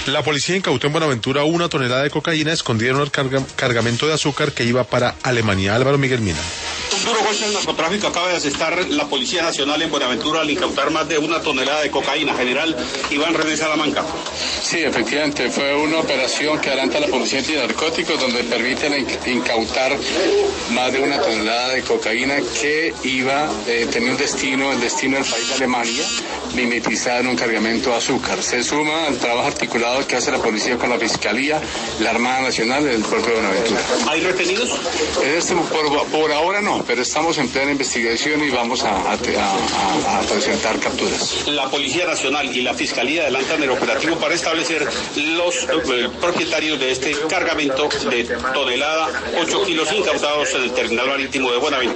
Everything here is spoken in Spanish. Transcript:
La policía incautó en Buenaventura 1 tonelada de cocaína escondida en un cargamento de azúcar que iba para Alemania. Álvaro Miguel Mina. Un duro golpe al narcotráfico acaba de asestar la Policía Nacional en Buenaventura al incautar más de 1 tonelada de cocaína. General Iván René Salamanca. Sí, efectivamente, fue una operación que adelanta la Policía Antinarcóticos donde permite incautar más de 1 tonelada de cocaína que tenía el destino del país de Alemania, mimetizada en un cargamento de azúcar. Se suma al trabajo articulado que hace la Policía con la Fiscalía, la Armada Nacional y el Puerto de Buenaventura. ¿Hay retenidos? Por ahora no, pero estamos en plena investigación y vamos a presentar capturas. La Policía Nacional y la Fiscalía adelantan el operativo para establecer los propietarios de este cargamento de tonelada 8 kilos incautados en el terminal marítimo de Buenaventura.